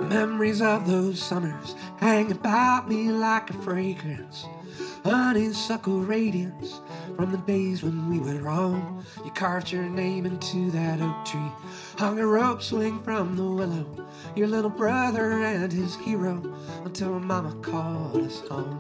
Memories of those summers hang about me like a fragrance, honeysuckle radiance from the days when we would roam. You carved your name into that oak tree, hung a rope swing from the willow, your little brother and his hero, until Mama called us home.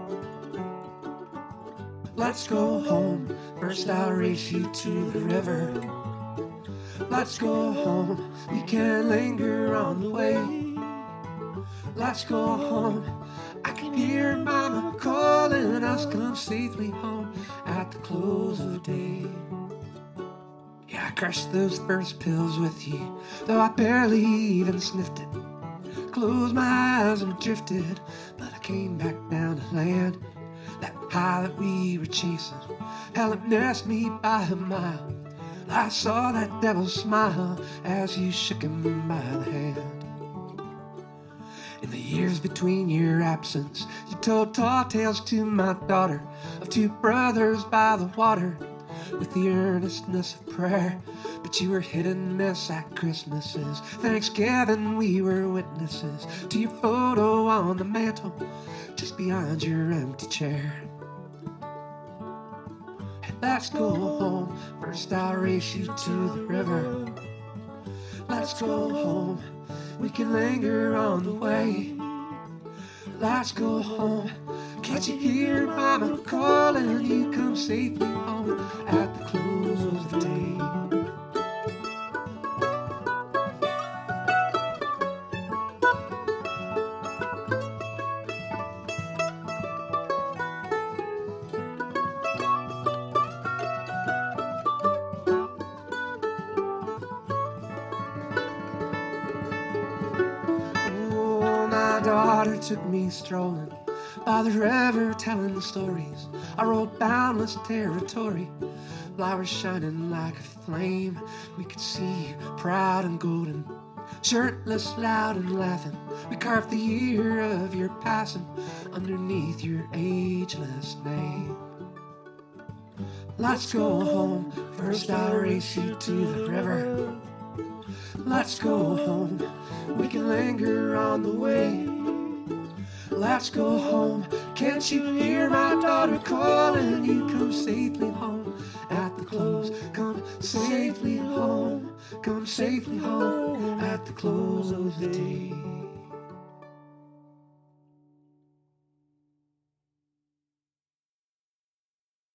Let's go home, first I'll race you to the river. Let's go home, we can linger on the way. Let's go home, I can hear Mama calling us, come safely home at the close of day. Yeah, I crushed those first pills with you, though I barely even sniffed it. Closed my eyes and drifted, but I came back down to land. That high that we were chasing, hell, it missed me by a mile. I saw that devil smile as you shook him by the hand. In the years between your absence, you told tall tales to my daughter of two brothers by the water with the earnestness of prayer. But you were hit and miss at Christmases. Thanksgiving, we were witnesses to your photo on the mantle just beyond your empty chair. And let's go home, first I'll race you to the river. Let's go home, we can linger on the way. Let's go home, can't you hear Mama calling you, come safely home at the close of the day. Daughter took me strolling by the river, telling the stories. I rode boundless territory, flowers shining like a flame. We could see you proud and golden, shirtless, loud and laughing. We carved the year of your passing underneath your ageless name. Let's go home, first I'll race you to the river. Let's go home, we can linger on the way. Let's go home, can't you hear my daughter calling you, come safely home at the close. Come safely home, come safely home at the close of the day.